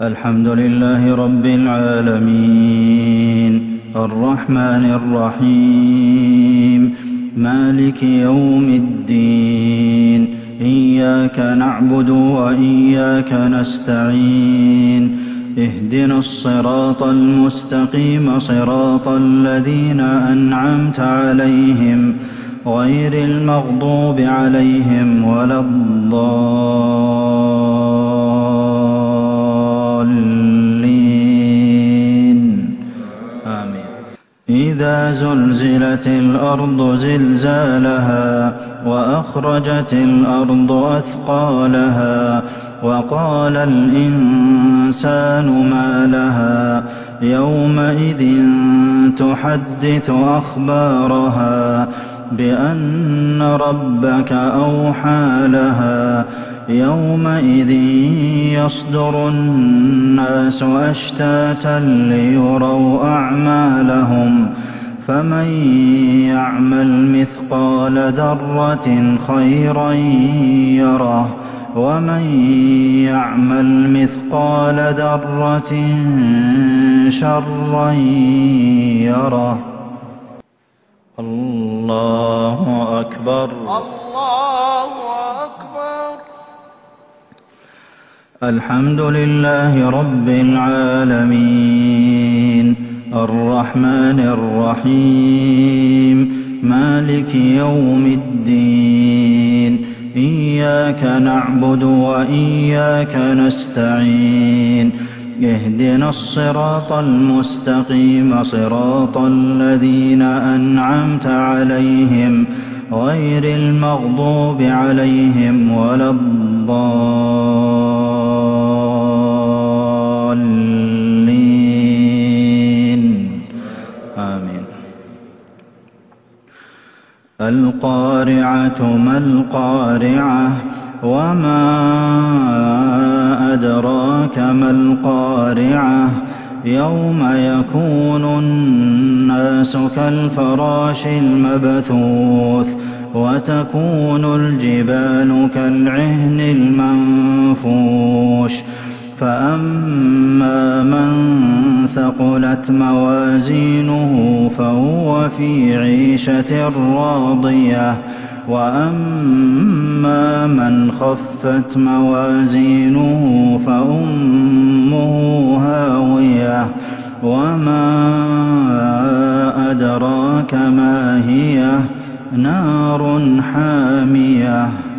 الحمد لله رب العالمين الرحمن الرحيم مالك يوم الدين إياك نعبد وإياك نستعين اهدنا الصراط المستقيم صراط الذين أنعمت عليهم غير المغضوب عليهم ولا الضالين آمين. إذا زلزلت الأرض زلزالها وأخرجت الأرض أثقالها وقال الإنسان ما لها يومئذ تحدث أخبارها بأن ربك أوحى لها يومئذ يصدر الناس أشتاتا ليروا أعمالهم فمن يعمل مثقال ذرة خيرا يره ومن يعمل مثقال ذرة شرا يره. الله أكبر الله أكبر. الحمد لله رب العالمين الرحمن الرحيم مالك يوم الدين إياك نعبد وإياك نستعين اهدنا الصراط المستقيم صراط الذين أنعمت عليهم غير المغضوب عليهم ولا الضالين آمين. القارعة ما القارعة وما أدراك ما القارعة يوم يكون الناس كالفراش المبثوث وتكون الجبال كالعهن المنفوش فأما من ثقلت موازينه فهو في عيشة راضية وأما من خفت موازينه فأمه هاوية وما أدراك ما هي نار حامية.